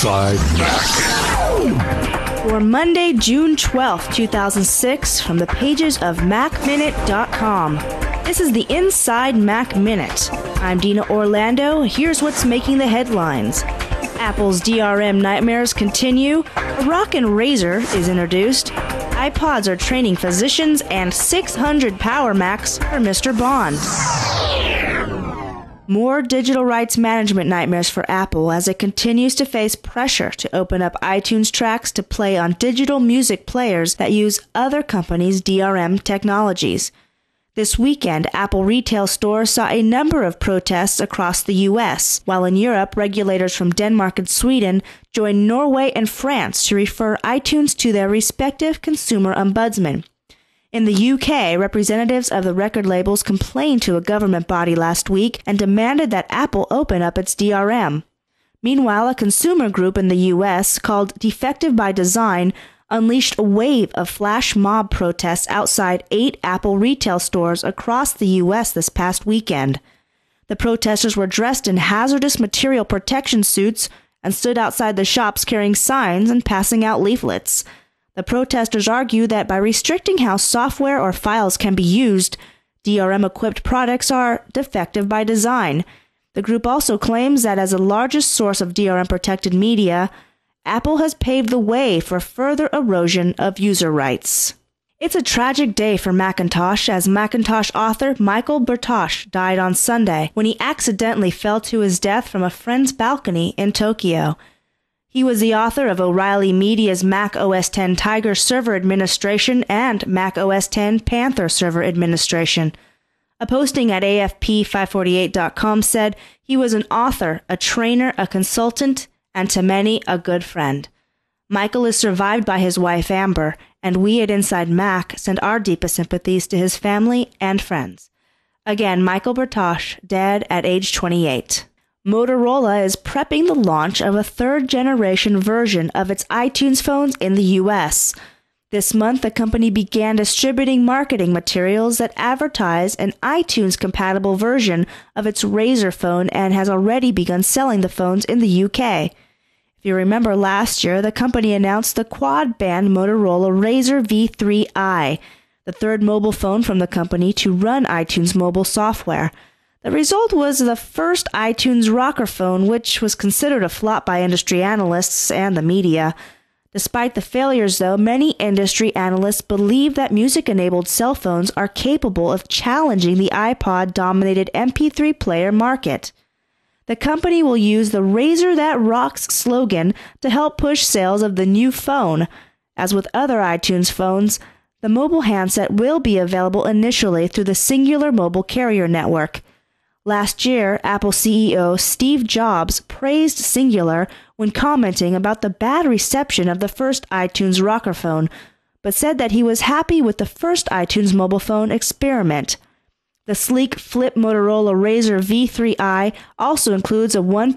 Inside Mac. For Monday, June 12th, 2006, from the pages of MacMinute.com. This is the Inside Mac Minute. I'm Dina Orlando. Here's what's making the headlines. Apple's DRM nightmares continue. A ROCK and Razr is introduced. iPods are training physicians, and 600 Power Macs for Mr. Bond. More digital rights management nightmares for Apple as it continues to face pressure to open up iTunes tracks to play on digital music players that use other companies' DRM technologies. This weekend, Apple retail stores saw a number of protests across the U.S., while in Europe, regulators from Denmark and Sweden joined Norway and France to refer iTunes to their respective consumer ombudsmen. In the UK, representatives of the record labels complained to a government body last week and demanded that Apple open up its DRM. Meanwhile, a consumer group in the U.S. called Defective by Design unleashed a wave of flash mob protests outside 8 Apple retail stores across the U.S. this past weekend. The protesters were dressed in hazardous material protection suits and stood outside the shops carrying signs and passing out leaflets. The protesters argue that by restricting how software or files can be used, DRM-equipped products are defective by design. The group also claims that as the largest source of DRM-protected media, Apple has paved the way for further erosion of user rights. It's a tragic day for Macintosh as Macintosh author Michael Bertosh died on Sunday when he accidentally fell to his death from a friend's balcony in Tokyo. He was the author of O'Reilly Media's Mac OS X Tiger Server Administration and Mac OS X Panther Server Administration. A posting at AFP548.com said he was an author, a trainer, a consultant, and to many, a good friend. Michael is survived by his wife Amber, and we at Inside Mac send our deepest sympathies to his family and friends. Again, Michael Bertosh, dead at age 28. Motorola is prepping the launch of a third-generation version of its iTunes phones in the U.S. This month, the company began distributing marketing materials that advertise an iTunes-compatible version of its Razr phone and has already begun selling the phones in the UK. If you remember last year, the company announced the quad-band Motorola Razr V3i, the third mobile phone from the company to run iTunes mobile software. The result was the first iTunes rocker phone, which was considered a flop by industry analysts and the media. Despite the failures, though, many industry analysts believe that music-enabled cell phones are capable of challenging the iPod-dominated MP3 player market. The company will use the Razr That Rocks slogan to help push sales of the new phone. As with other iTunes phones, the mobile handset will be available initially through the Singular Mobile Carrier Network. Last year, Apple CEO Steve Jobs praised Singular when commenting about the bad reception of the first iTunes rocker phone, but said that he was happy with the first iTunes mobile phone experiment. The sleek flip Motorola Razr V3i also includes a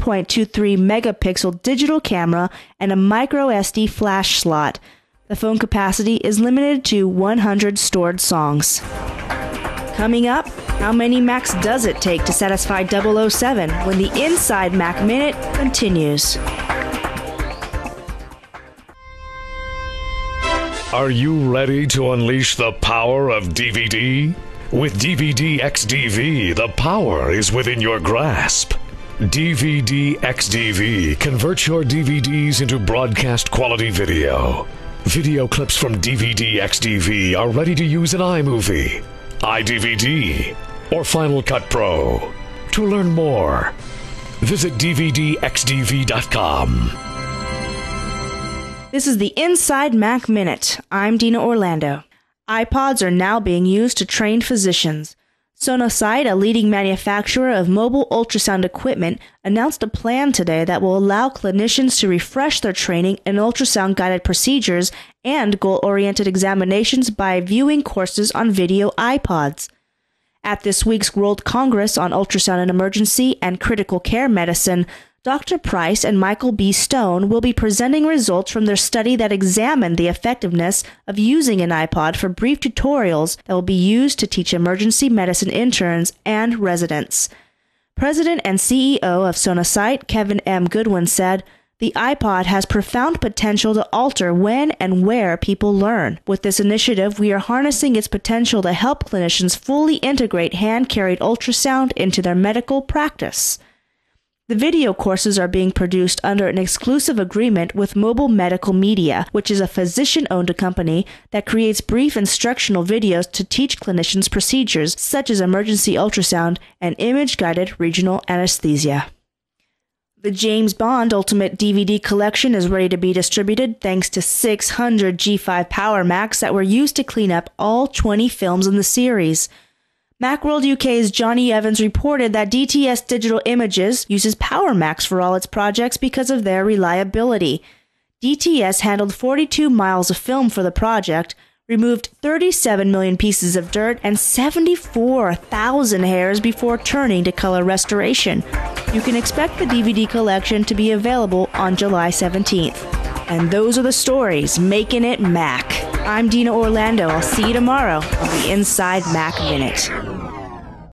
1.23 megapixel digital camera and a micro SD flash slot. The phone capacity is limited to 100 stored songs. Coming up, how many Macs does it take to satisfy 007 when the Inside Mac Minute continues? Are you ready to unleash the power of DVD? With DVD XDV, the power is within your grasp. DVD XDV converts your DVDs into broadcast quality video. Video clips from DVD XDV are ready to use in iMovie, iDVD, or Final Cut Pro. To learn more, visit DVDXDV.com. This is the Inside Mac Minute. I'm Dina Orlando. iPods are now being used to train physicians. Sonosite, a leading manufacturer of mobile ultrasound equipment, announced a plan today that will allow clinicians to refresh their training in ultrasound-guided procedures and goal-oriented examinations by viewing courses on video iPods. At this week's World Congress on Ultrasound and Emergency and Critical Care Medicine, Dr. Price and Michael B. Stone will be presenting results from their study that examined the effectiveness of using an iPod for brief tutorials that will be used to teach emergency medicine interns and residents. President and CEO of Sonosite, Kevin M. Goodwin, said, The iPod has profound potential to alter when and where people learn. With this initiative, we are harnessing its potential to help clinicians fully integrate hand-carried ultrasound into their medical practice. The video courses are being produced under an exclusive agreement with Mobile Medical Media, which is a physician-owned company that creates brief instructional videos to teach clinicians procedures such as emergency ultrasound and image-guided regional anesthesia. The James Bond Ultimate DVD Collection is ready to be distributed thanks to 600 G5 Power Macs that were used to clean up all 20 films in the series. Macworld UK's Johnny Evans reported that DTS Digital Images uses Power Macs for all its projects because of their reliability. DTS handled 42 miles of film for the project, removed 37 million pieces of dirt and 74,000 hairs before turning to color restoration. You can expect the DVD collection to be available on July 17th. And those are the stories making it Mac. I'm Dina Orlando. I'll see you tomorrow on the Inside Mac Minute.